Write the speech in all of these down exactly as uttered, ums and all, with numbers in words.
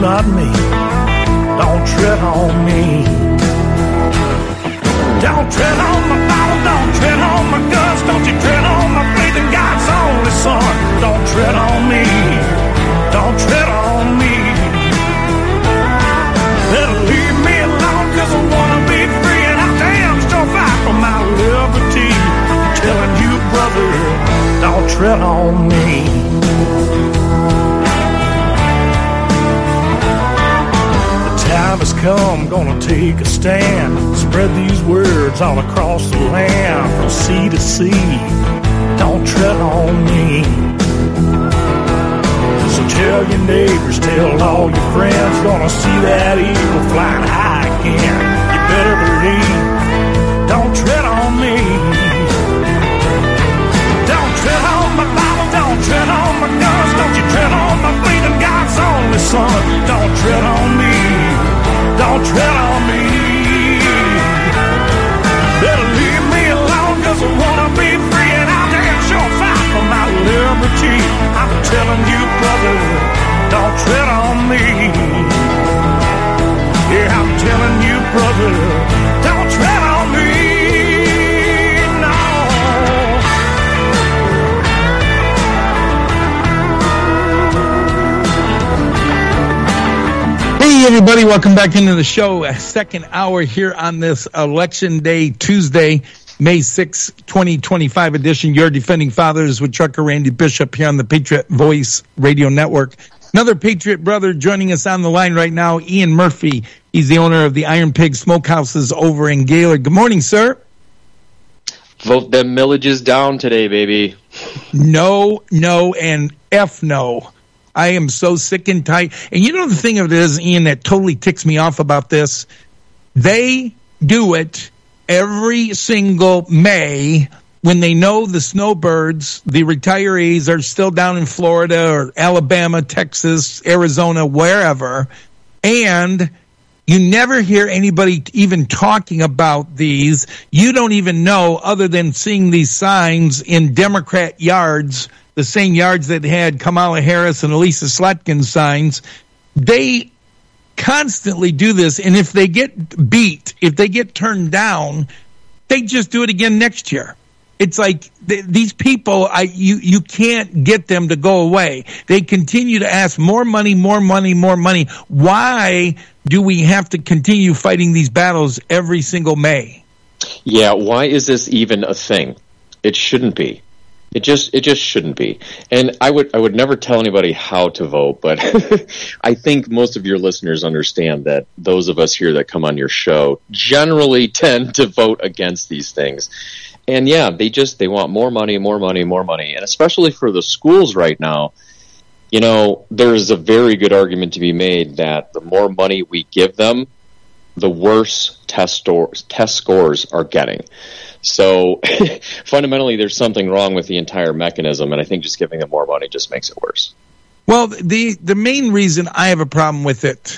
not me. Don't tread on me. Don't tread on my Bible, don't tread on my guns. Don't you tread on my faith in God's only Son. Don't tread on me. Don't tread on me. Better leave me alone, cause I wanna be free, and I damn sure fight for my liberty. I'm telling you, brother, don't tread on me. Time has come, gonna take a stand. Spread these words all across the land, from sea to sea. Don't tread on me. So tell your neighbors, tell all your friends, gonna see that eagle flying high again. You better believe, don't tread on me. Don't tread on my Bible, don't tread on my guns. Don't you tread on my faith in God's only Son. Don't tread on me. Don't tread on me. Better leave me alone, cause I wanna be free, and I'll damn sure fight for my liberty. I'm telling you, brother, don't tread on me. Yeah, I'm telling you, brother, don't tread on me. Hey everybody, welcome back into the show. A second hour here on this Election Day Tuesday, May sixth, twenty twenty-five edition. Your Defending Fathers with Trucker Randy Bishop here on the Patriot Voice Radio Network. Another Patriot brother joining us on the line right now, Ian Murphy. He's the owner of the Iron Pig Smokehouses over in Gaylord. Good morning, sir. Vote them millages down today, baby. No, no, and F no. I am so sick and tired. And you know the thing of it is, Ian, that totally ticks me off about this? They do it every single May when they know the snowbirds, the retirees, are still down in Florida or Alabama, Texas, Arizona, wherever. And you never hear anybody even talking about these. You don't even know, other than seeing these signs in Democrat yards, the same yards that had Kamala Harris and Elisa Slotkin signs. They constantly do this, and if they get beat, if they get turned down, they just do it again next year. It's like th- these people, I you you can't get them to go away. They continue to ask more money, more money, more money. Why do we have to continue fighting these battles every single May? Yeah, why is this even a thing? It shouldn't be. It just it just shouldn't be. And I would I would never tell anybody how to vote, but I think most of your listeners understand that those of us here that come on your show generally tend to vote against these things. And yeah, they just they want more money, more money, more money. And especially for the schools right now, you know, there is a very good argument to be made that the more money we give them, the worse test, sto- test scores are getting. So fundamentally, there's something wrong with the entire mechanism, and I think just giving them more money just makes it worse. Well, the the main reason I have a problem with it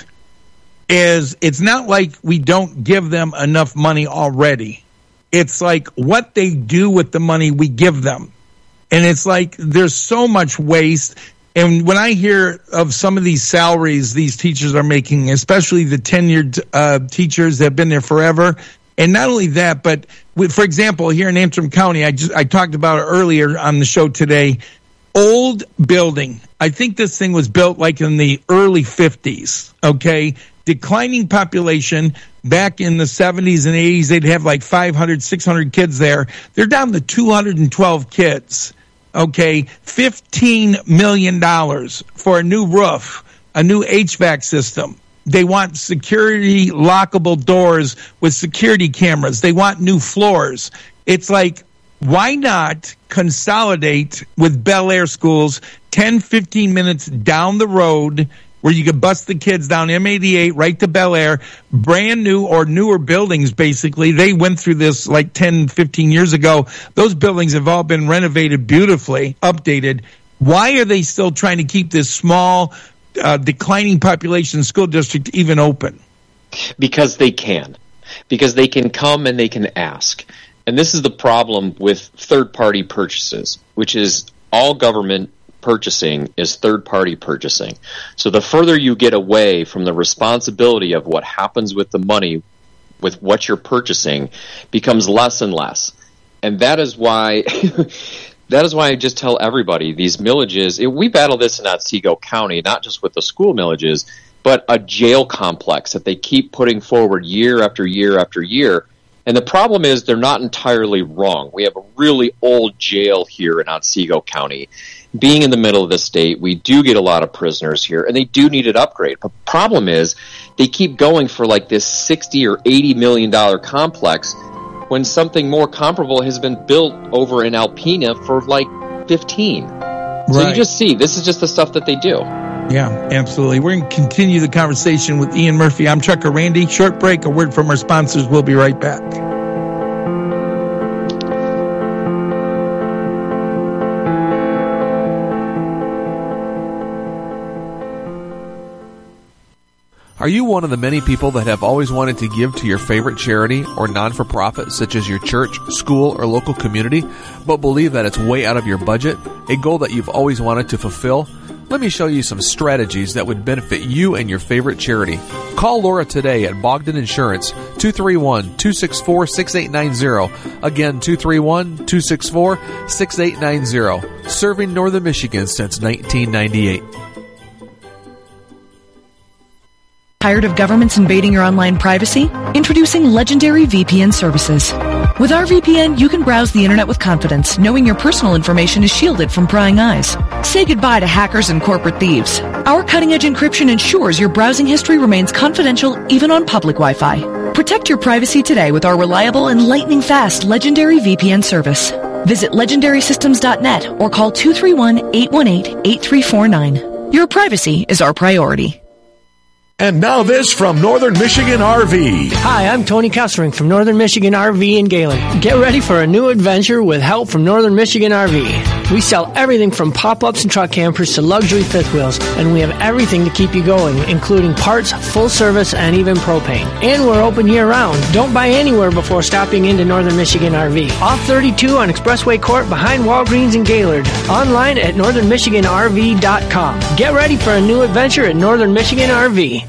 is it's not like we don't give them enough money already. It's like what they do with the money we give them. And it's like there's so much waste. And when I hear of some of these salaries these teachers are making, especially the tenured uh, teachers that have been there forever, and not only that, but with, for example, here in Antrim County, I just I talked about it earlier on the show today, old building. I think this thing was built like in the early fifties, okay? Declining population. Back in the seventies and eighties, they'd have like five hundred, six hundred kids there. They're down to two hundred twelve kids, okay? fifteen million dollars for a new roof, a new H V A C system. They want security lockable doors with security cameras. They want new floors. It's like, why not consolidate with Bel Air schools ten, fifteen minutes down the road where you could bust the kids down M eighty-eight right to Bel Air, brand new or newer buildings, basically. They went through this like ten, fifteen years ago. Those buildings have all been renovated beautifully, updated. Why are they still trying to keep this small, uh, declining population school district even open? Because they can. Because they can come and they can ask. And this is the problem with third-party purchases, which is all government purchasing is third-party purchasing. So the further you get away from the responsibility of what happens with the money, with what you're purchasing, becomes less and less. And that is why that is why I just tell everybody these millages, it, we battle this in Otsego County, not just with the school millages, but a jail complex that they keep putting forward year after year after year. And the problem is they're not entirely wrong. We have a really old jail here in Otsego County. Being in the middle of the state, we do get a lot of prisoners here, and they do need an upgrade. But the problem is they keep going for like this sixty or eighty million dollars complex when something more comparable has been built over in Alpena for like fifteen. Right. So you just see, this is just the stuff that they do. Yeah, absolutely. We're going to continue the conversation with Ian Murphy. I'm Trucker Randy. Short break, a word from our sponsors. We'll be right back. Are you one of the many people that have always wanted to give to your favorite charity or non-for-profit, such as your church, school, or local community, but believe that it's way out of your budget, a goal that you've always wanted to fulfill? Let me show you some strategies that would benefit you and your favorite charity. Call Laura today at Bogdan Insurance, two three one, two six four, six eight nine zero. Again, two three one, two six four, six eight nine zero. Serving Northern Michigan since nineteen ninety-eight. Tired of governments invading your online privacy? Introducing Legendary V P N services. With our V P N, you can browse the internet with confidence, knowing your personal information is shielded from prying eyes. Say goodbye to hackers and corporate thieves. Our cutting-edge encryption ensures your browsing history remains confidential even on public Wi-Fi. Protect your privacy today with our reliable and lightning-fast Legendary V P N service. Visit legendary systems dot net or call two three one, eight one eight, eight three four nine. Your privacy is our priority. And now this from Northern Michigan R V. Hi, I'm Tony Kessering from Northern Michigan R V in Gaylord. Get ready for a new adventure with help from Northern Michigan R V. We sell everything from pop-ups and truck campers to luxury fifth wheels, and we have everything to keep you going, including parts, full service, and even propane. And we're open year-round. Don't buy anywhere before stopping into Northern Michigan R V. Off thirty-two on Expressway Court behind Walgreens in Gaylord. Online at northern michigan r v dot com. Get ready for a new adventure at Northern Michigan R V.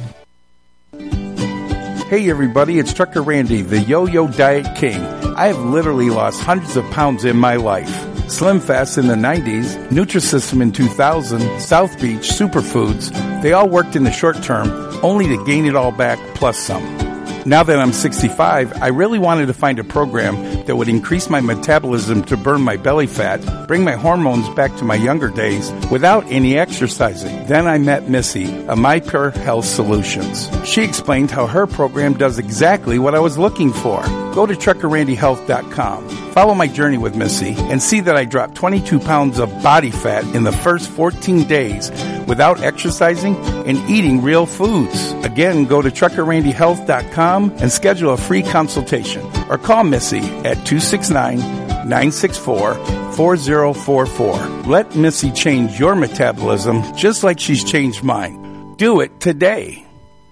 Hey everybody, it's Trucker Randy, the Yo-Yo Diet King. I have literally lost hundreds of pounds in my life. Slim Fast in the nineties, Nutrisystem in two thousand, South Beach, Superfoods, they all worked in the short term, only to gain it all back plus some. Now that I'm sixty-five, I really wanted to find a program that would increase my metabolism to burn my belly fat, bring my hormones back to my younger days without any exercising. Then I met Missy of MyPure Health Solutions. She explained how her program does exactly what I was looking for. Go to trucker randy health dot com. Follow my journey with Missy and see that I dropped twenty-two pounds of body fat in the first fourteen days without exercising and eating real foods. Again, go to trucker randy health dot com and schedule a free consultation or call Missy at two six nine, nine six four, four zero four four. Let Missy change your metabolism just like she's changed mine. Do it today.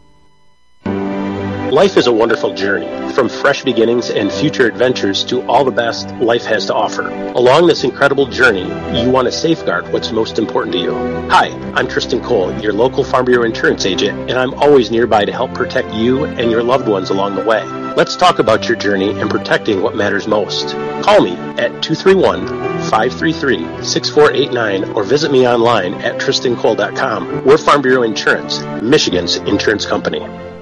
Life is a wonderful journey, from fresh beginnings and future adventures to all the best life has to offer. Along this incredible journey, you want to safeguard what's most important to you. Hi, I'm Tristan Cole, your local Farm Bureau insurance agent, and I'm always nearby to help protect you and your loved ones along the way. Let's talk about your journey and protecting what matters most. Call me at two three one, five three three, six four eight nine or visit me online at tristan cole dot com. We're Farm Bureau Insurance, Michigan's insurance company.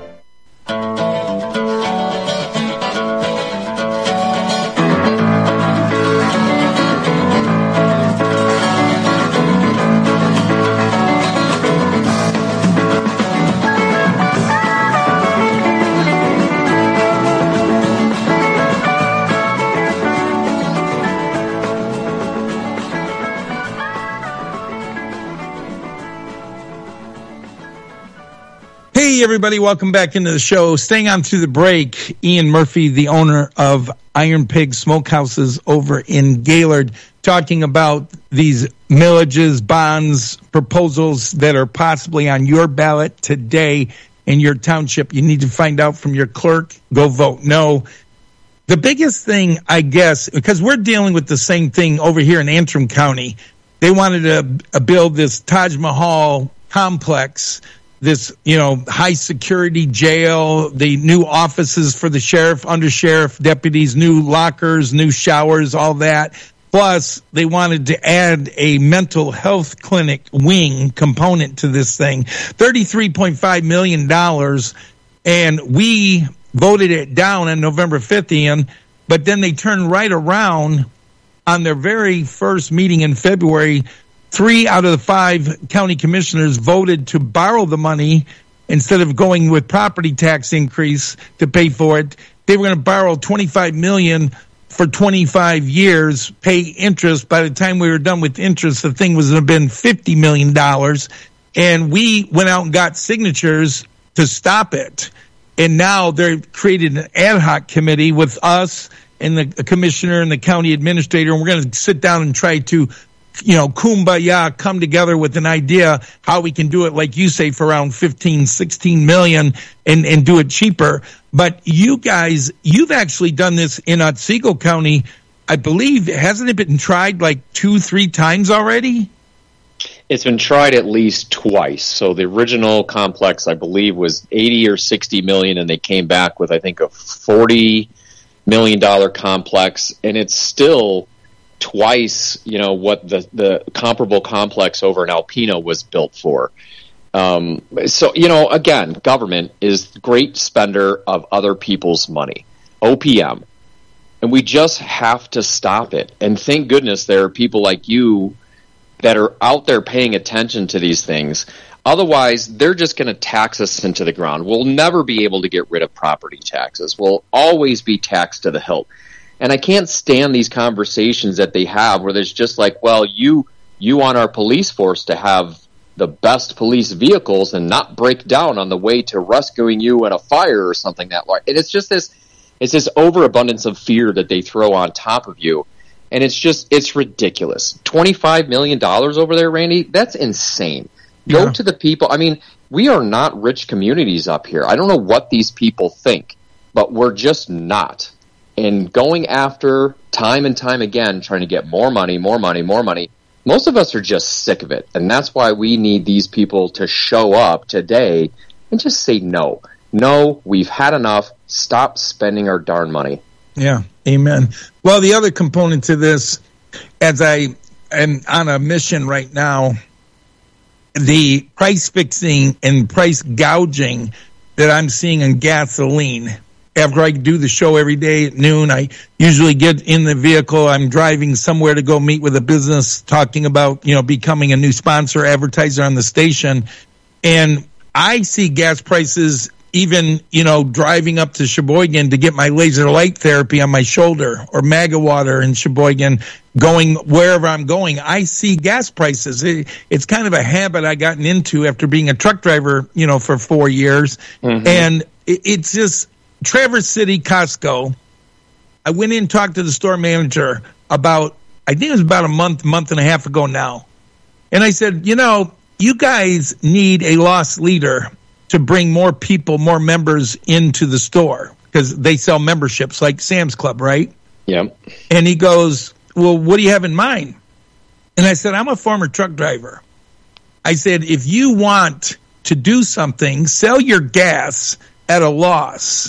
Hey, everybody, welcome back into the show. Staying on through the break, Ian Murphy, the owner of Iron Pig Smokehouses over in Gaylord, talking about these millages, bonds, proposals that are possibly on your ballot today in your township. You need to find out from your clerk. Go vote no. The biggest thing, I guess, because we're dealing with the same thing over here in Antrim County, they wanted to uh, build this Taj Mahal complex, this, you know, high security jail, the new offices for the sheriff, undersheriff, deputies, new lockers, new showers, all that. Plus, they wanted to add a mental health clinic wing component to this thing, thirty-three point five million dollars, and we voted it down on November fifth, Ian, but then they turned right around on their very first meeting in February. Three out of the five county commissioners voted to borrow the money instead of going with property tax increase to pay for it. They were going to borrow twenty-five million dollars for twenty-five years, pay interest. By the time we were done with interest, the thing was going to have been fifty million dollars. And we went out and got signatures to stop it. And now they've created an ad hoc committee with us and the commissioner and the county administrator. And we're going to sit down and try to, you know, kumbaya, come together with an idea how we can do it, like you say, for around fifteen, sixteen million and, and do it cheaper. But you guys, you've actually done this in Otsego County. I believe, hasn't it been tried like two, three times already? It's been tried at least twice. So the original complex, I believe, was eighty or sixty million, and they came back with, I think, a forty million dollars complex, and it's still twice, you know, what the, the comparable complex over in Alpena was built for. Um, so, you know, again, government is the great spender of other people's money, O P M, and we just have to stop it. And thank goodness there are people like you that are out there paying attention to these things. Otherwise, they're just going to tax us into the ground. We'll never be able to get rid of property taxes. We'll always be taxed to the hilt. And I can't stand these conversations that they have where there's just like, well, you you want our police force to have the best police vehicles and not break down on the way to rescuing you in a fire or something that large. And it's just this, it's this overabundance of fear that they throw on top of you. And it's just, it's ridiculous. twenty-five million dollars over there, Randy, that's insane. Go yeah. to the people. I mean, we are not rich communities up here. I don't know what these people think, but we're just not. And going after time and time again, trying to get more money, more money, more money, most of us are just sick of it. And that's why we need these people to show up today and just say no. No, we've had enough. Stop spending our darn money. Yeah, amen. Well, the other component to this, as I am on a mission right now, the price fixing and price gouging that I'm seeing in gasoline. After I do the show every day at noon, I usually get in the vehicle. I'm driving somewhere to go meet with a business talking about, you know, becoming a new sponsor, advertiser on the station. And I see gas prices even, you know, driving up to Sheboygan to get my laser light therapy on my shoulder or Maga Water in Sheboygan, going wherever I'm going. I see gas prices. It, it's kind of a habit I gotten into after being a truck driver, you know, for four years. Mm-hmm. And it, it's just, Traverse City Costco, I went in and talked to the store manager about, I think it was about a month, month and a half ago now. And I said, you know, you guys need a loss leader to bring more people, more members into the store because they sell memberships like Sam's Club, right? Yeah. And he goes, well, what do you have in mind? And I said, I'm a former truck driver. I said, if you want to do something, sell your gas at a loss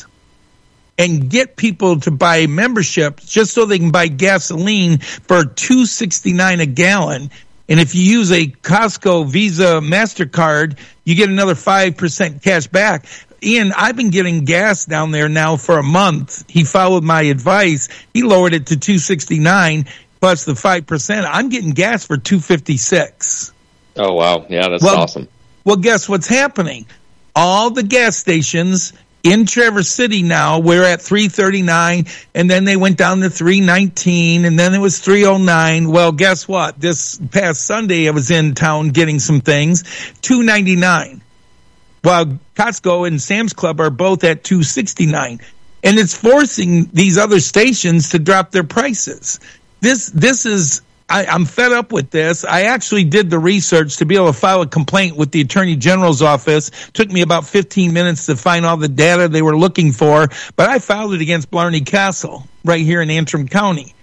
and get people to buy memberships just so they can buy gasoline for two sixty-nine a gallon. And if you use a Costco Visa MasterCard, you get another five percent cash back. Ian, I've been getting gas down there now for a month. He followed my advice. He lowered it to two sixty-nine plus the five percent. I'm getting gas for two fifty-six. Oh, wow. Yeah, that's well, awesome. Well, guess what's happening? All the gas stations in Traverse City now, we're at three thirty-nine, and then they went down to three nineteen, and then it was three oh nine. Well, guess what? This past Sunday, I was in town getting some things, two ninety-nine. While Costco and Sam's Club are both at two sixty-nine. And it's forcing these other stations to drop their prices. This, this is... I, I'm fed up with this. I actually did the research to be able to file a complaint with the Attorney General's office. Took me about fifteen minutes to find all the data they were looking for, but I filed it against Blarney Castle right here in Antrim County.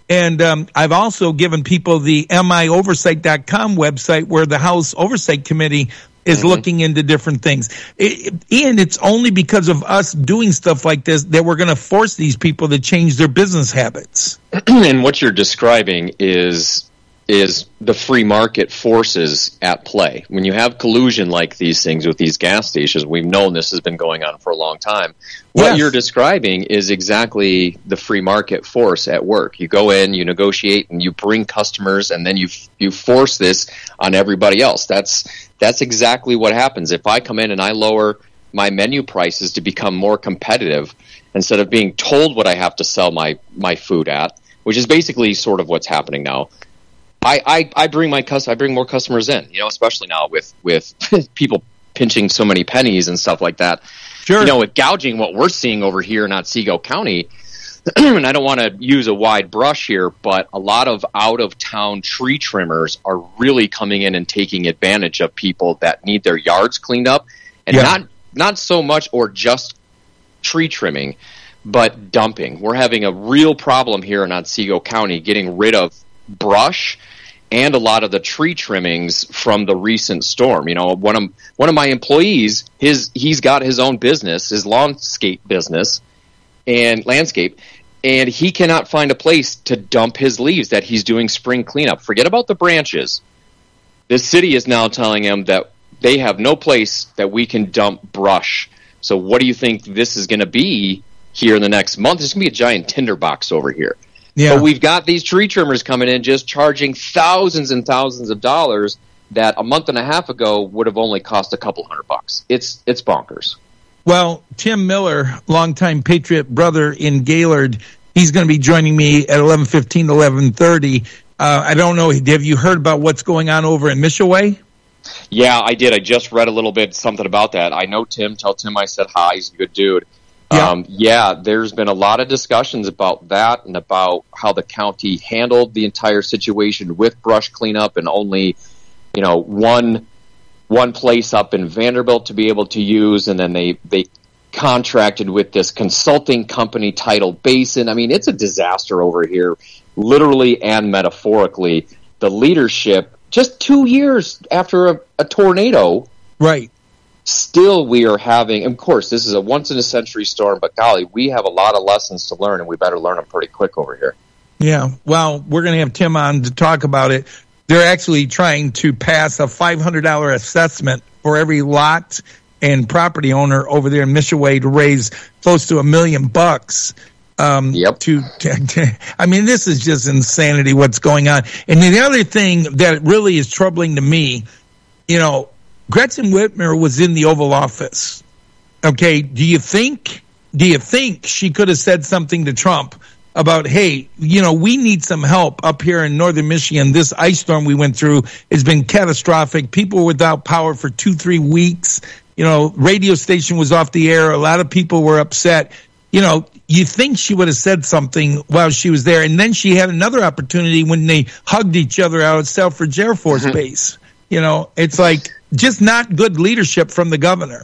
And um, I've also given people the M I oversight dot com website where the House Oversight Committee is mm-hmm. looking into different things. It, and it's only because of us doing stuff like this that we're going to force these people to change their business habits. And what you're describing is is the free market forces at play. When you have collusion like these things with these gas stations, we've known this has been going on for a long time. What yes. you're describing is exactly the free market force at work. You go in, you negotiate, and you bring customers, and then you you force this on everybody else. That's that's exactly what happens. If I come in and I lower my menu prices to become more competitive, instead of being told what I have to sell my, my food at, which is basically sort of what's happening now, I, I, I bring my cus- I bring more customers in, you know, especially now with, with people pinching so many pennies and stuff like that. Sure. You know, with gouging what we're seeing over here in Otsego County, and I don't want to use a wide brush here, but a lot of out-of-town tree trimmers are really coming in and taking advantage of people that need their yards cleaned up, and yeah. not not so much or just tree trimming, but dumping. We're having a real problem here in Otsego County getting rid of brush and a lot of the tree trimmings from the recent storm. You know, one of one of my employees, his he's got his own business, his landscape business and landscape, and he cannot find a place to dump his leaves that he's doing spring cleanup. Forget about the branches. The city is now telling him that they have no place that we can dump brush. So what do you think this is going to be here in the next month? There's going to be a giant tinderbox over here. Yeah. But we've got these tree trimmers coming in just charging thousands and thousands of dollars that a month and a half ago would have only cost a couple hundred bucks. It's it's bonkers. Well, Tim Miller, longtime Patriot brother in Gaylord, he's going to be joining me at eleven fifteen to eleven thirty. Uh, I don't know, have you heard about what's going on over in Mishaway? Yeah, I did. I just read a little bit something about that. I know Tim. Tell Tim I said hi. He's a good dude. Yeah. Um, yeah, there's been a lot of discussions about that and about how the county handled the entire situation with brush cleanup and only, you know, one one place up in Vanderbilt to be able to use, and then they, they contracted with this consulting company Tidal Basin. I mean, it's a disaster over here, literally and metaphorically. The leadership, just two years after a, a tornado, right? Still, we are having, of course, this is a once-in-a-century storm, but golly, we have a lot of lessons to learn, and we better learn them pretty quick over here. Yeah, well, we're going to have Tim on to talk about it. They're actually trying to pass a five hundred dollars assessment for every lot and property owner over there in Mishaway to raise close to a million bucks. Um, yep. To, to, I mean, this is just insanity what's going on. And the other thing that really is troubling to me, you know, Gretchen Whitmer was in the Oval Office. Okay, do you think, do you think she could have said something to Trump about, hey, you know, we need some help up here in northern Michigan. This ice storm we went through has been catastrophic. People were without power for two, three weeks. You know, radio station was off the air. A lot of people were upset. You know, you think she would have said something while she was there. And then she had another opportunity when they hugged each other out at Selfridge Air Force mm-hmm. Base. You know, it's like just not good leadership from the governor.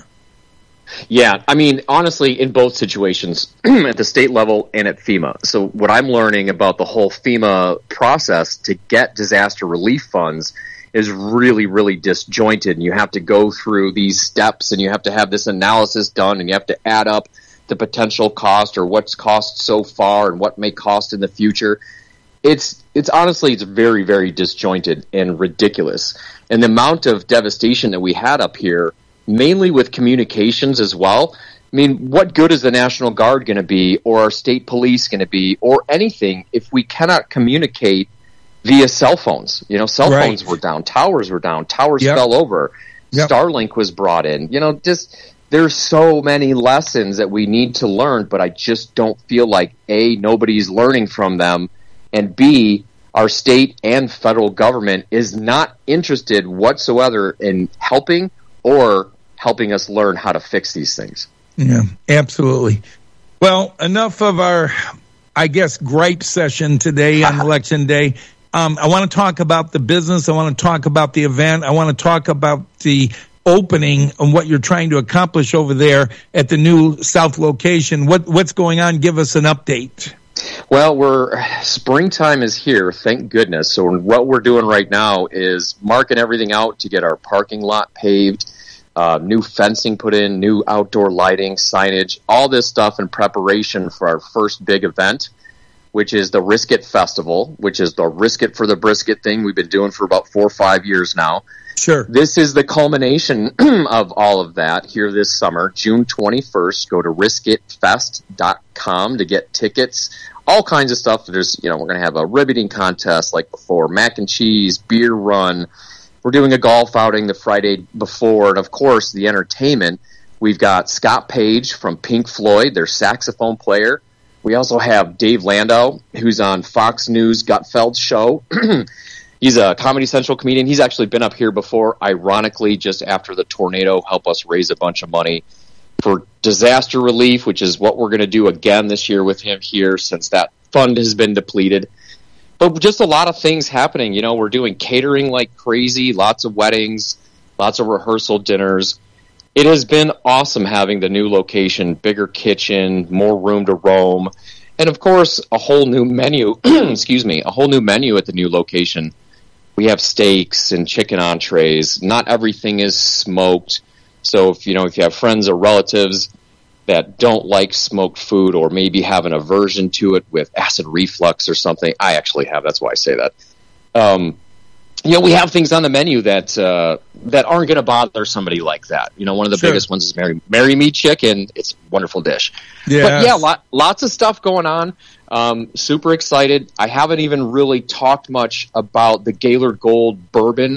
Yeah, I mean, honestly, in both situations, at the state level and at FEMA. So what I'm learning about the whole FEMA process to get disaster relief funds is really, really disjointed. And you have to go through these steps, and you have to have this analysis done, and you have to add up the potential cost or what's cost so far and what may cost in the future. It's it's honestly, it's very, very disjointed and ridiculous. And the amount of devastation that we had up here, mainly with communications as well. I mean, what good is the National Guard going to be, or our state police going to be, or anything if we cannot communicate via cell phones? You know, cell right. phones were down, towers were down, towers yep. fell over, yep. Starlink was brought in. You know, just there's so many lessons that we need to learn, but I just don't feel like, A, nobody's learning from them, and B, our state and federal government is not interested whatsoever in helping or helping us learn how to fix these things. Yeah, absolutely. Well, enough of our, I guess, gripe session today on Election Day. Um, I want to talk about the business. I want to talk about the event. I want to talk about the opening and what you're trying to accomplish over there at the new South location. What What's going on? Give us an update. Well, we're springtime is here, thank goodness. So what we're doing right now is marking everything out to get our parking lot paved, uh, new fencing put in, new outdoor lighting, signage, all this stuff in preparation for our first big event, which is the Risk It Festival, which is the Risk It for the Brisket thing we've been doing for about four or five years now. Sure. This is the culmination of all of that here this summer, June twenty-first. Go to risk it fest dot com to get tickets. All kinds of stuff. There's, you know, we're going to have a ribbiting contest like before, mac and cheese, beer run. We're doing a golf outing the Friday before, and of course, the entertainment. We've got Scott Page from Pink Floyd, their saxophone player. We also have Dave Landau, who's on Fox News Gutfeld's show. He's a Comedy Central comedian. He's actually been up here before, ironically, just after the tornado, help us raise a bunch of money for disaster relief, which is what we're going to do again this year with him here since that fund has been depleted. But just a lot of things happening. You know, we're doing catering like crazy, lots of weddings, lots of rehearsal dinners. It has been awesome having the new location, bigger kitchen, more room to roam, and of course, a whole new menu, excuse me, a whole new menu at the new location. We have steaks and chicken entrees. Not everything is smoked. So if you know if you have friends or relatives that don't like smoked food or maybe have an aversion to it with acid reflux or something, I actually have. That's why I say that. Um, you know, we have things on the menu that uh, that aren't going to bother somebody like that. You know, one of the Sure. biggest ones is Marry, Marry Me Chicken. It's a wonderful dish. Yes. But yeah, lot, lots of stuff going on. Um, super excited. I haven't even really talked much about the Gaylord Gold bourbon,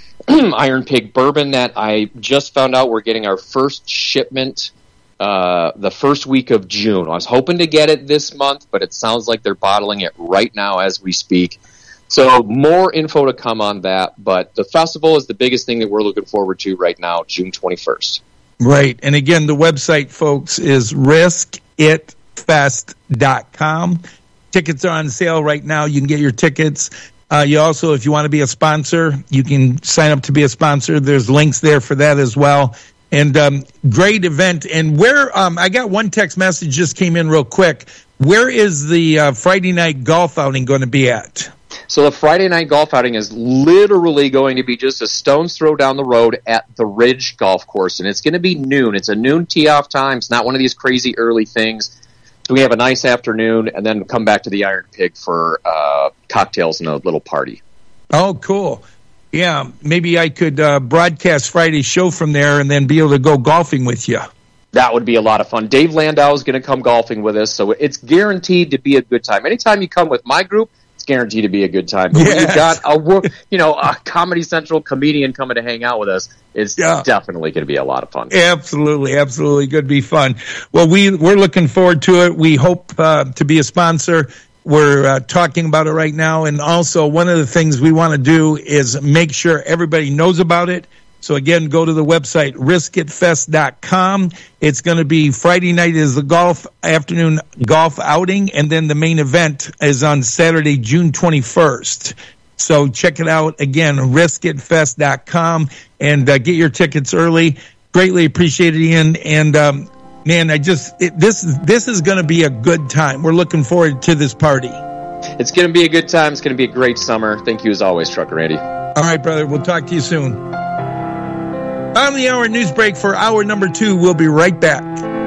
Iron Pig bourbon that I just found out we're getting our first shipment uh, the first week of June. I was hoping to get it this month, but it sounds like they're bottling it right now as we speak. So more info to come on that, but the festival is the biggest thing that we're looking forward to right now, June twenty-first. Right. And again, the website, folks, is risk it fest dot com. Tickets are on sale right now. You can get your tickets. Uh, you also, if you want to be a sponsor, you can sign up to be a sponsor. There's links there for that as well. And um, great event. And where um, I got one text message just came in real quick. Where is the uh, Friday night golf outing going to be at? So the Friday night golf outing is literally going to be just a stone's throw down the road at the Ridge Golf Course, and it's going to be noon. It's a noon tee-off time. It's not one of these crazy early things. So we have a nice afternoon, and then come back to the Iron Pig for uh, cocktails and a little party. Oh, cool. Yeah, maybe I could uh, broadcast Friday's show from there and then be able to go golfing with you. That would be a lot of fun. Dave Landau is going to come golfing with us, so it's guaranteed to be a good time. Anytime you come with my group, it's guaranteed to be a good time. But yes. when you've got a, you know, a Comedy Central comedian coming to hang out with us, it's yeah. definitely going to be a lot of fun. Absolutely, absolutely. Going to be fun. Well, we, we're looking forward to it. We hope uh, to be a sponsor. We're uh, talking about it right now. And also, one of the things we want to do is make sure everybody knows about it. So, again, go to the website, risk it fest dot com. It's going to be Friday night is the golf afternoon golf outing, and then the main event is on Saturday, June twenty-first. So check it out, again, risk it fest dot com, and uh, get your tickets early. Greatly appreciated, Ian. And, um, man, I just it, this, this is going to be a good time. We're looking forward to this party. It's going to be a good time. It's going to be a great summer. Thank you, as always, Trucker Randy. All right, brother. We'll talk to you soon. On the hour news break for hour number two. We'll be right back.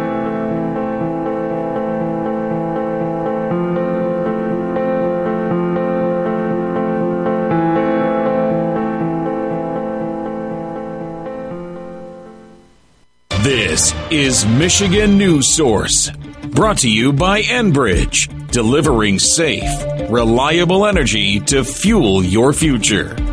This is Michigan News Source, brought to you by Enbridge, delivering safe, reliable energy to fuel your future.